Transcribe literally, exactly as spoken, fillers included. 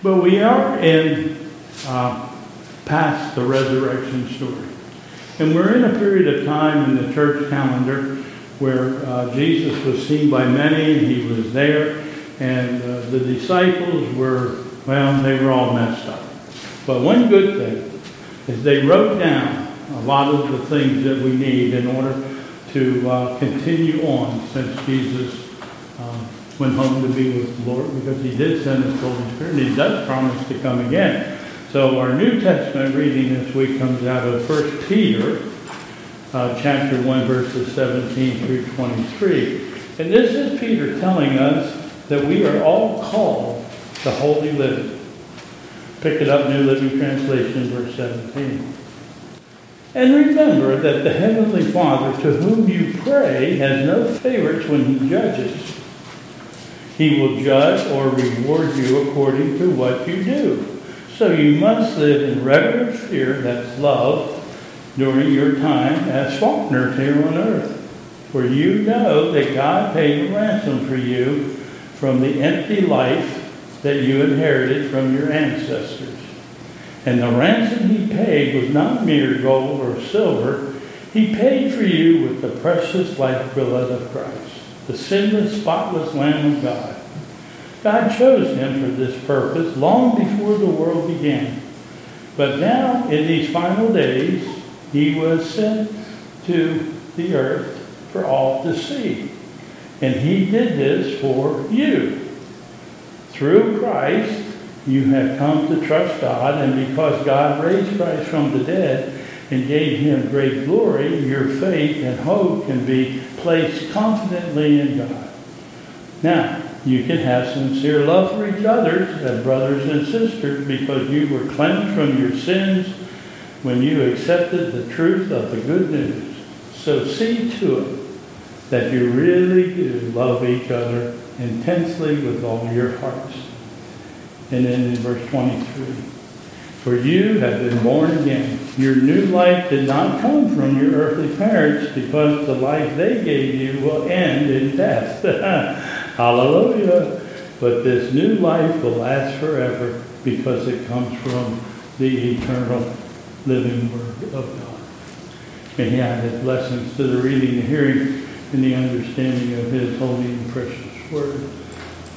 But we are in uh, past the resurrection story. And we're in a period of time in the church calendar where uh, Jesus was seen by many, and he was there, and uh, the disciples were, well, they were all messed up. But one good thing is they wrote down a lot of the things that we need in order to uh, continue on since Jesus um, went home to be with the Lord, because he did send his Holy Spirit, and he does promise to come again. So our New Testament reading this week comes out of First Peter, uh, chapter one, verses seventeen through twenty-three. And this is Peter telling us that we are all called to holy living. Pick it up, New Living Translation, verse seventeen. And remember that the Heavenly Father, to whom you pray, has no favorites when he judges. He will judge or reward you according to what you do. So you must live in reverent fear, that's love, during your time as foreigners here on earth. For you know that God paid a ransom for you from the empty life that you inherited from your ancestors. And the ransom he paid was not mere gold or silver. He paid for you with the precious lifeblood of Christ, the sinless, spotless Lamb of God. God chose him for this purpose long before the world began. But now, in these final days, he was sent to the earth for all to see. And he did this for you. Through Christ, you have come to trust God, and because God raised Christ from the dead and gave him great glory, your faith and hope can be placed confidently in God. Now, you can have sincere love for each other as brothers and sisters because you were cleansed from your sins when you accepted the truth of the good news. So see to it that you really do love each other intensely with all your hearts. And then in verse twenty-three, for you have been born again. Your new life did not come from your earthly parents, because the life they gave you will end in death. Hallelujah. But this new life will last forever because it comes from the eternal living Word of God. May he add his blessings to the reading, the hearing, and the understanding of his holy and precious Word.